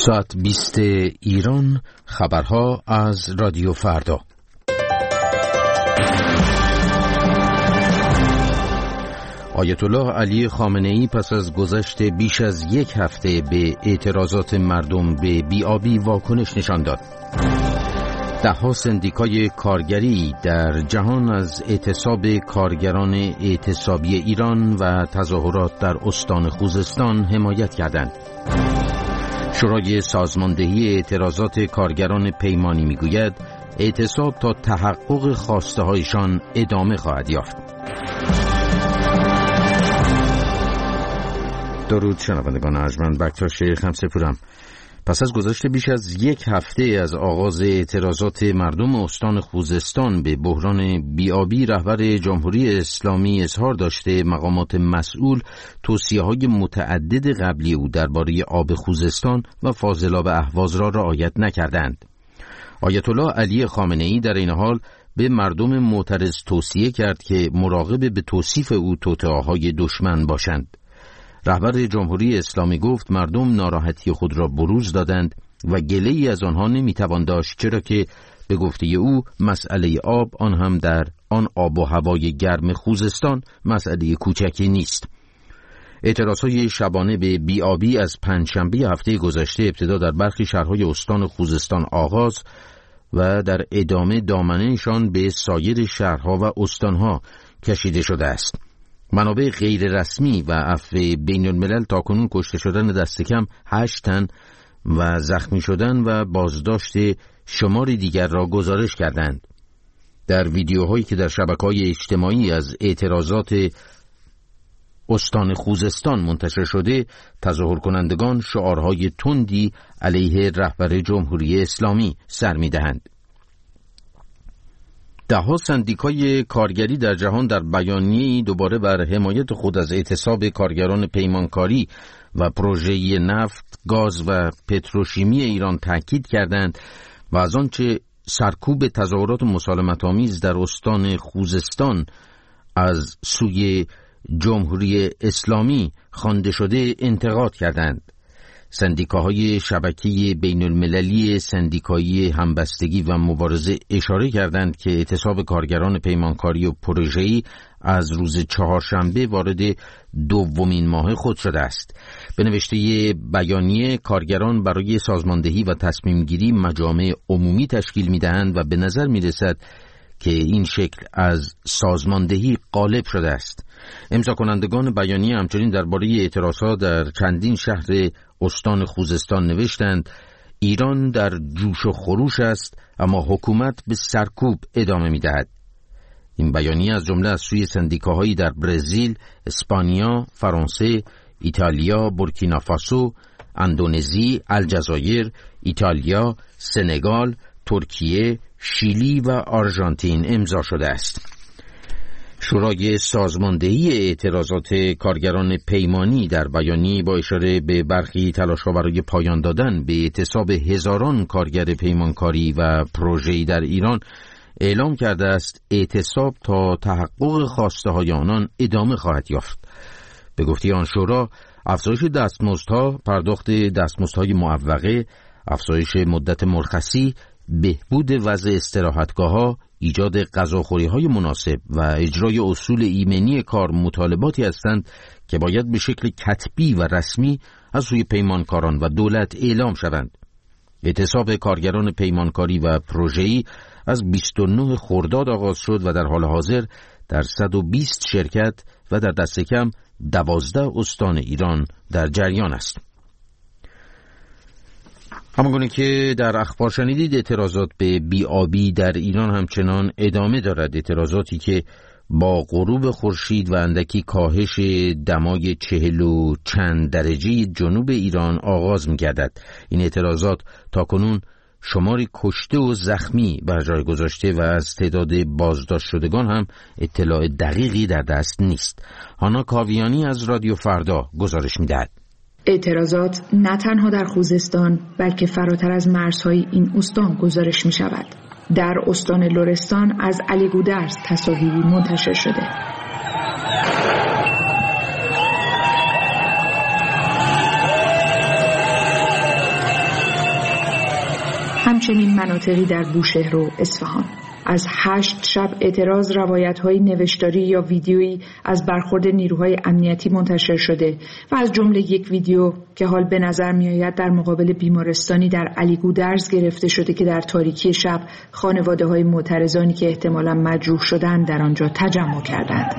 ساعت 20 ایران، خبرها از رادیو فردا. آیت الله علی خامنه‌ای پس از گذشت بیش از یک هفته به اعتراضات مردم به بی‌آبی واکنش نشان داد. ده‌ها سندیکای کارگری در جهان از اعتصاب کارگران اعتصابی ایران و تظاهرات در استان خوزستان حمایت کردند. شورای سازماندهی اعتراضات کارگران پیمانی میگوید اعتصاب تا تحقق خواسته هایشان ادامه خواهد یافت. درود شنوندگان ارجمند، بکتاش خمسه‌پورم. پس از گذشت بیش از یک هفته از آغاز اعتراضات مردم استان خوزستان به بحران بی‌آبی، رهبر جمهوری اسلامی اظهار داشته مقامات مسئول توصیه‌های متعدد قبلی او درباره آب خوزستان و فاضلاب اهواز را رعایت نکردند. آیت الله علی خامنه‌ای در این حال به مردم معترض توصیه کرد که مراقب به توصیف او توطئه‌های دشمن باشند. رهبر جمهوری اسلامی گفت مردم ناراحتی خود را بروز دادند و گله‌ای از آنها نمیتوان داشت، چرا که به گفته او مسئله آب، آن هم در آن آب و هوای گرم خوزستان، مسئله کوچکی نیست. اعتراضهای شبانه به بی‌آبی از پنجشنبه هفته گذشته ابتدا در برخی شهرهای استان خوزستان آغاز و در ادامه دامنه‌شان به سایر شهرها و استانها کشیده شده است. منابع غیر رسمی و عفو بین الملل تاکنون کشته شدن دست کم 8 تن و زخمی شدن و بازداشت شماری دیگر را گزارش کردند. در ویدیوهایی که در شبکه‌های اجتماعی از اعتراضات استان خوزستان منتشر شده، تظاهر کنندگان شعارهای تندی علیه رهبر جمهوری اسلامی سر می‌دهند. ده‌ها سندیکای کارگری در جهان در بیانیه‌ای دوباره بر حمایت خود از اعتصاب کارگران پیمانکاری و پروژه نفت، گاز و پتروشیمی ایران تاکید کردند و از آنچه سرکوب تظاهرات مسالمت‌آمیز در استان خوزستان از سوی جمهوری اسلامی خوانده شده انتقاد کردند. سندیکاهای شبکه بین المللی سندیکایی همبستگی و مبارزه اشاره کردند که اعتصاب کارگران پیمانکاری و پروژه‌ای از روز چهارشنبه وارد دومین ماه خود شده است. به نوشته بیانیه، کارگران برای سازماندهی و تصمیم گیری مجامع عمومی تشکیل می‌دهند و به نظر می‌رسد که این شکل از سازماندهی غالب شده است. امضا کنندگان بیانیه همچنین درباره اعتراضات در چندین شهر استان خوزستان نوشتند ایران در جوش و خروش است، اما حکومت به سرکوب ادامه می‌دهد. این بیانیه از جمله از سوی سندیکاهایی در برزیل، اسپانیا، فرانسه، ایتالیا، بورکینافاسو، اندونزی، الجزایر، ایتالیا، سنگال، ترکیه، شیلی و آرژانتین امضا شده است. شورای سازماندهی اعتراضات کارگران پیمانی در بیانیه با اشاره به برخی تلاش‌ها برای پایان دادن به اعتصاب هزاران کارگر پیمانکاری و پروژه‌ای در ایران اعلام کرده است اعتصاب تا تحقق خواسته‌های آنان ادامه خواهد یافت. به گفته آن شورا، افزایش دستمزدها، پرداخت دستمزدهای معوقه، افزایش مدت مرخصی، بهبود وضع استراحتگاه‌ها، ایجاد غذاخوری‌های مناسب و اجرای اصول ایمنی کار مطالباتی هستند که باید به شکل کتبی و رسمی از سوی پیمانکاران و دولت اعلام شوند. اعتصاب کارگران پیمانکاری و پروژه‌ای از 29 خرداد آغاز شد و در حال حاضر در 120 شرکت و در دست کم 12 استان ایران در جریان است. همانگونه که در اخبار شنیدید، اعتراضات به بی‌آبی در ایران همچنان ادامه دارد. اعتراضاتی که با غروب خورشید و اندکی کاهش دمای 40 و چند درجه جنوب ایران آغاز می‌گردد. این اعتراضات تاکنون شماری کشته و زخمی بر جای گذاشته و از تعداد بازداشت شدگان هم اطلاع دقیقی در دست نیست. هانا کاویانی از رادیو فردا گزارش می‌دهد. اعتراضات نه تنها در خوزستان بلکه فراتر از مرزهای این استان گزارش می شود. در استان لرستان از علی گودرز تصاویری منتشر شده. همچنین مناطقی در بوشهر و اصفهان. از 8 شب اعتراض روایت‌های نوشتاری یا ویدیویی از برخورد نیروهای امنیتی منتشر شده و از جمله یک ویدیو که حال به نظر می‌آید در مقابل بیمارستانی در علیگودرز گرفته شده که در تاریکی شب خانواده‌های معترضانی که احتمالاً مجروح شدند در آنجا تجمع کردند.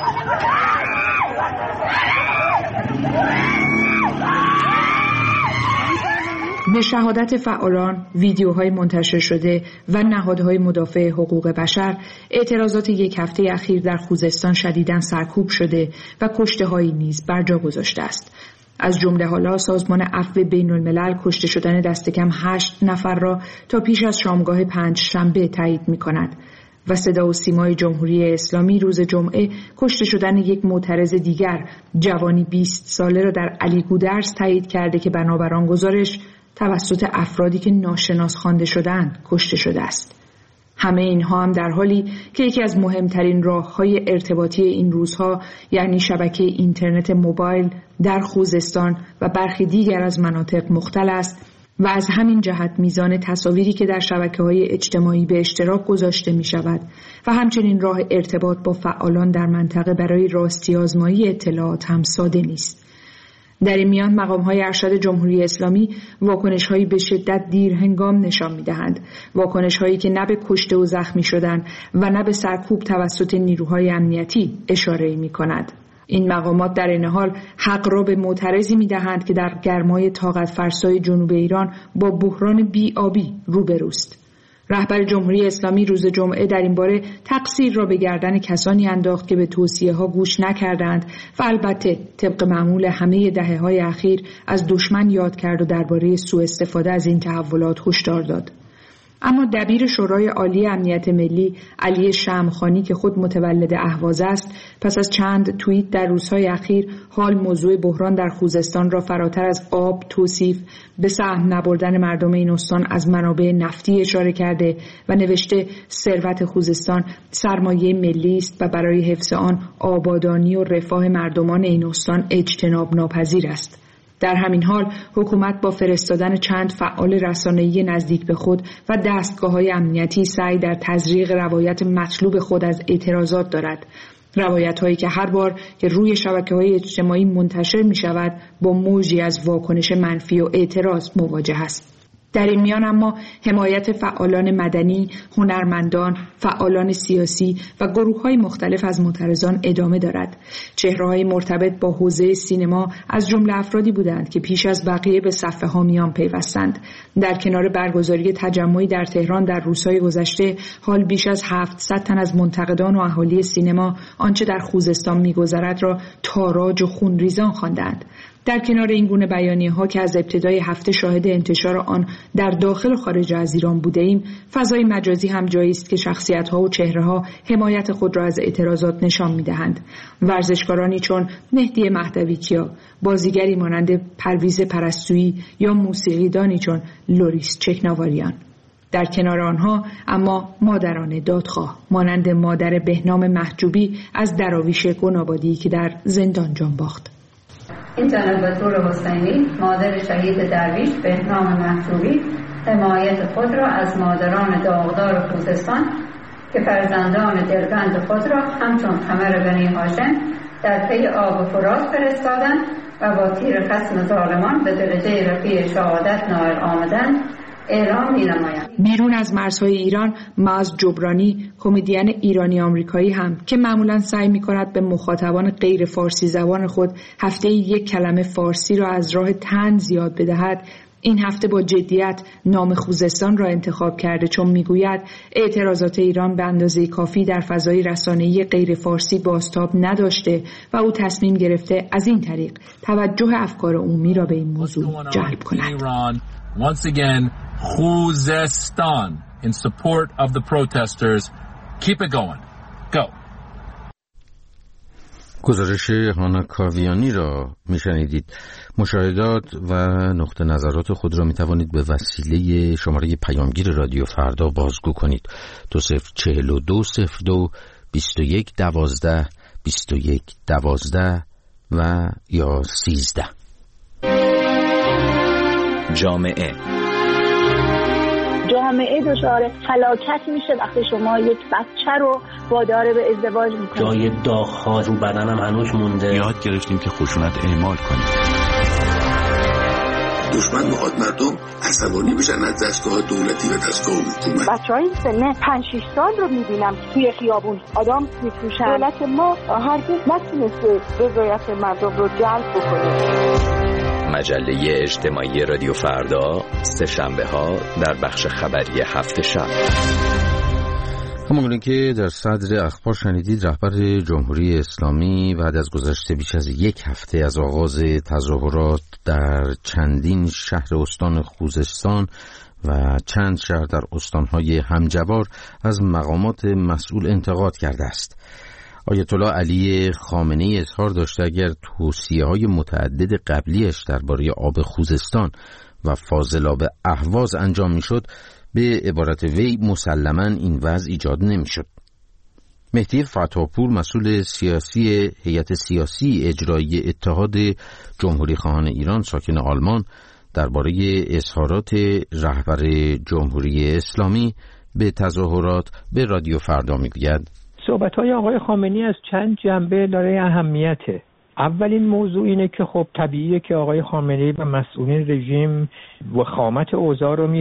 به شهادت فعالان، ویدیوهای منتشر شده و نهادهای مدافع حقوق بشر، اعتراضات یک هفته اخیر در خوزستان شدیداً سرکوب شده و کشته‌هایی نیز بر جا گذاشته است. از جمله حالا سازمان عفو بین الملل کشته شدن دست کم 8 نفر را تا پیش از شامگاه 5 شنبه تایید می‌کند و صدا و سیمای جمهوری اسلامی روز جمعه کشته شدن یک معترض دیگر، جوانی 20 ساله را در علیگودرز تایید کرده که بنابر آن گزارش توسط افرادی که ناشناس خوانده شدند کشته شده است. همه اینها هم در حالی که یکی از مهمترین راه‌های ارتباطی این روزها یعنی شبکه اینترنت موبایل در خوزستان و برخی دیگر از مناطق مختل است و از همین جهت میزان تصاویری که در شبکه‌های اجتماعی به اشتراک گذاشته می‌شود و همچنین راه ارتباط با فعالان در منطقه برای راستی آزمایی اطلاعات هم ساده نیست. در این میان مقام‌های ارشد جمهوری اسلامی واکنش‌هایی به شدت دیرهنگام نشان می‌دهند، واکنش‌هایی که نه به کشته و زخمی شدن و نه به سرکوب توسط نیروهای امنیتی اشاره می‌کند. این مقامات در این حال حق را به معترضی می‌دهند که در گرمای طاقت فرسای جنوب ایران با بحران بی‌آبی روبروست. رهبر جمهوری اسلامی روز جمعه در این باره تقصیر را به گردن کسانی انداخت که به توصیه‌ها گوش نکردند و البته طبق معمول همه دهه‌های اخیر از دشمن یاد کرد و درباره سوء استفاده از این تحولات هشدار داد. اما دبیر شورای عالی امنیت ملی علی شمخانی که خود متولد اهواز است، پس از چند توییت در روزهای اخیر حال موضوع بحران در خوزستان را فراتر از آب توصیف، به سهم نبردن مردم این استان از منابع نفتی اشاره کرده و نوشته ثروت خوزستان سرمایه ملی است و برای حفظ آن آبادانی و رفاه مردمان این استان اجتناب ناپذیر است. در همین حال حکومت با فرستادن چند فعال رسانه‌ای نزدیک به خود و دستگاه‌های امنیتی سعی در تزریق روایت مطلوب خود از اعتراضات دارد. روایت‌هایی که هر بار که روی شبکه‌های اجتماعی منتشر می‌شود با موجی از واکنش منفی و اعتراض مواجه است. در این میان اما حمایت فعالان مدنی، هنرمندان، فعالان سیاسی و گروه‌های مختلف از معترضان ادامه دارد. چهره‌های مرتبط با حوزه سینما از جمله افرادی بودند که پیش از بقیه به صف حامیان پیوستند. در کنار برگزاری تجمعی در تهران در روزهای گذشته، حال بیش از 700 تن از منتقدان و اهالی سینما آنچه در خوزستان می‌گذرد را تاراج و خونریزان خواندند. در کنار این گونه بیانیه‌ها که از ابتدای هفته شاهد انتشار آن در داخل و خارج از ایران بوده ایم، فضای مجازی هم جایی است که شخصیت‌ها و چهره‌ها حمایت خود را از اعتراضات نشان می‌دهند. ورزشکارانی چون مهدی مهدوی‌کیا، بازیگری مانند پرویز پرستویی یا موسیقیدانی چون لوریس چکناواریان. در کنار آنها اما مادران دادخواه مانند مادر بهنام محجوبی از دراویش گنابادی که در زندان جان باخت. این جناب بطور حسینی مادر شهید درویش بهنام محجوبی حمایت خود را از مادران داغدار خوزستان که فرزندان دلبند خود را همچون قمر بنی هاشم در پی آب فرات فرستادند و با تیر خصم ظالمان به درجه رفیع شهادت نائل آمدند اعلام می‌نمایند. بیرون از مرزهای ایران، معاذ جبرانی، کمدین ایرانی آمریکایی هم که معمولاً سعی می‌کند به مخاطبان غیر فارسی زبان خود هفته یک کلمه فارسی را از راه طنز یاد بدهد، این هفته با جدیت نام خوزستان را انتخاب کرده، چون میگوید اعتراضات ایران به اندازه کافی در فضای رسانه‌ای غیر فارسی بازتاب نداشته و او تصمیم گرفته از این طریق توجه افکار عمومی را به این موضوع جلب کند. Once again, Khuzestan in support of the protesters. Keep it going. Go. گزارش هانا کاویانی را میشنیدید. مشاهدات و نقطه نظرات خود را میتوانید به وسیله شماره پیامگیر رادیو فردا بازگو کنید. 204202 2112 2112 و یا 13. جامعه جامعه دچار فلاکت میشه وقتی شما یک بچه رو وادار به ازدواج میکنید. جای داغ‌ها رو بدنم هنوز مونده. یاد گرفتیم که خشونت اعمال کنیم. دشمن میخواد مردم عصبانی بشن از دستگاه دولتی و دستگاه حکومت. بچه‌های سن 5-6 سال رو میبینم توی خیابون آدم میفروشن. دولت ما هرگز نتونسته رضایت مردم رو جلب بکنه. مجله اجتماعی رادیو فردا سه شنبه ها در بخش خبری هفت شب. همونگونه که در صدر اخبار شنیدید، رهبر جمهوری اسلامی بعد از گذشت بیش از یک هفته از آغاز تظاهرات در چندین شهر استان خوزستان و چند شهر در استانهای همجوار از مقامات مسئول انتقاد کرده است. آیت الله علی خامنه‌ای اظهار داشته اگر توصیه‌های متعدد قبلیش درباره آب خوزستان و فاضلاب اهواز انجام می‌شد، به عبارت وی مسلماً این وضع ایجاد نمی‌شد. مهدی فتاحپور، مسئول سیاسی هیئت سیاسی اجرایی اتحاد جمهوری خواهان ایران ساکن آلمان، درباره اظهارات رهبر جمهوری اسلامی به تظاهرات به رادیو فردا میگوید صحبت‌های آقای خامنه‌ای از چند جنبه دارای اهمیته. اولین موضوع اینه که خب طبیعیه که آقای خامنه‌ای و مسئولین رژیم وخامت اوضاع رو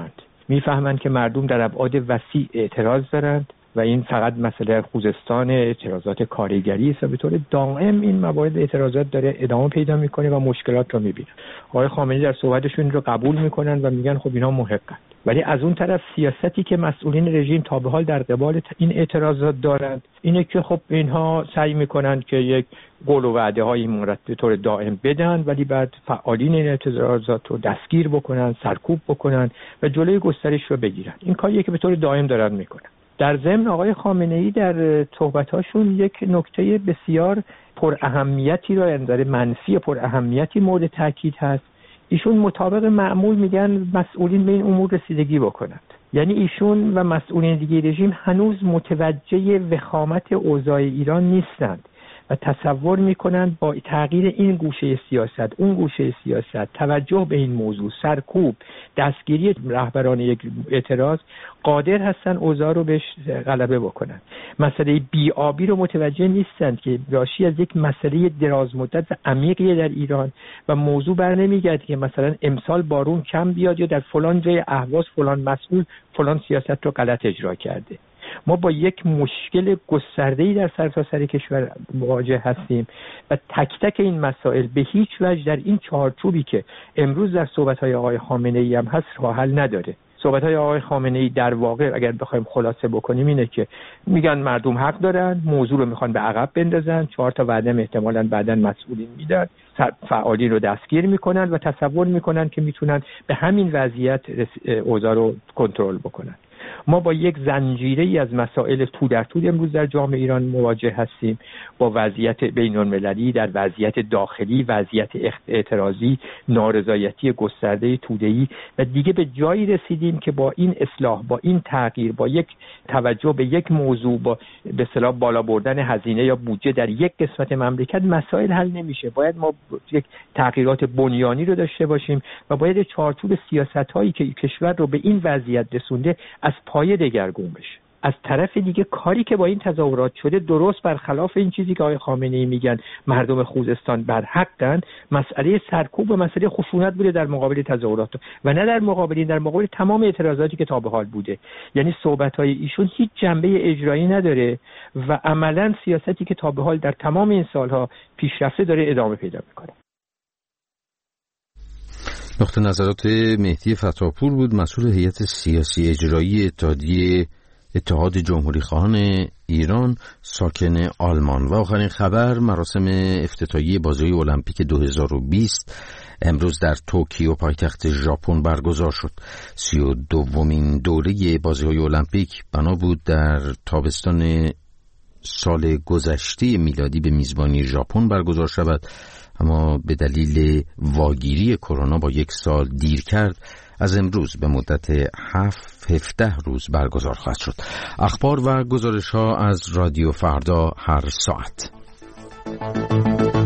میفهمند که مردم در ابعاد وسیع اعتراض دارند و این فقط مسئله خوزستان اعتراضات کارگری است. به طور دائم این موارد اعتراضات داره ادامه پیدا میکنه و مشکلات رو میبینه. آقای خامنه‌ای در صحبتشون رو قبول میکنن و میگن خب اینا محقن. ولی از اون طرف سیاستی که مسئولین رژیم تا به حال در قبال این اعتراضات دارند اینه که خب اینها سعی میکنند که یک قول و وعده های مورد به طور دائم بدن، ولی بعد فعالین این اعتراضات رو دستگیر بکنن، سرکوب بکنن و جلوی گسترش رو بگیرن. این کاریه که به طور دائم دارن میکنن. در ضمن آقای خامنه‌ای در صحبتاشون یک نکته بسیار پر اهمیتی را، نظر منفی پر اهمیتی مورد تاکید هست. ایشون مطابق معمول میگن مسئولین به این امور رسیدگی بکنند. یعنی ایشون و مسئولین دیگه رژیم هنوز متوجه وخامت اوضاع ایران نیستند و تصور میکنند با تغییر این گوشه سیاست اون گوشه سیاست، توجه به این موضوع، سرکوب، دستگیری رهبران یک اعتراض، قادر هستن اوضاع رو بهش غلبه بکنن. مسئله بی‌آبی رو متوجه نیستند که ناشی از یک مسئله دراز مدت و عمیقی در ایران و موضوع بر نمیگرده که مثلا امسال بارون کم بیاد یا در فلان جای اهواز فلان مسئول فلان سیاست رو غلط اجرا کرده. ما با یک مشکل گسترده‌ای در سرتاسر کشور مواجه هستیم و تک تک این مسائل به هیچ وجه در این چارچوبی که امروز در صحبت‌های آقای خامنه‌ای هم هست راه حل نداره. صحبت‌های آقای خامنه‌ای در واقع اگر بخوایم خلاصه بکنیم اینه که میگن مردم حق دارن، موضوع رو میخوان به عقب بندازن، 4 تا وعده احتمالاً بعداً مسئولین میدن، فعالین رو دستگیر میکنن و تصور میکنن که میتونن به همین وضعیت اوضاع رو کنترل بکنن. ما با یک زنجیره‌ای از مسائل تو در تو امروز در جامعه ایران مواجه هستیم، با وضعیت بین‌المللی، در وضعیت داخلی، وضعیت اعتراضی، نارضایتی گسترده توده‌ای و دیگه به جایی رسیدیم که با این اصلاح، با این تغییر، با یک توجه به یک موضوع، با به اصطلاح بالا بردن هزینه یا بودجه در یک قسمت مملکت مسائل حل نمیشه. باید ما یک تغییرات بنیانی رو داشته باشیم و باید چارچوب سیاست‌هایی که کشور رو به این وضعیت رسونده از پایه دگرگون بشه. از طرف دیگه کاری که با این تظاهرات شده درست برخلاف این چیزی که آقای خامنه‌ای میگن مردم خوزستان بر حقن، مسئله سرکوب و مسئله خشونت بوده در مقابل تظاهرات و نه در مقابل تمام اعتراضاتی که تا به حال بوده. یعنی صحبت‌های ایشون هیچ جنبه اجرایی نداره و عملاً سیاستی که تا به حال در تمام این سالها پیشرفته داره ادامه پیدا میکنه. نقطه نظرات مهدی فتاحپور بود، مسئول هیئت سیاسی اجرایی اتحاد جمهوری خواهان ایران ساکن آلمان. و آخرین خبر، مراسم افتتاحیه بازی‌های المپیک 2020 امروز در توکیو پایتخت ژاپن برگزار شد. 32مین دوره بازی‌های المپیک بنا بود در تابستان سال گذشته میلادی به میزبانی ژاپن برگزار شود، اما به دلیل واگیری کرونا با 1 سال دیر کرد از امروز به مدت 17 روز برگزار خواهد شد. اخبار و گزارش‌ها از رادیو فردا هر ساعت.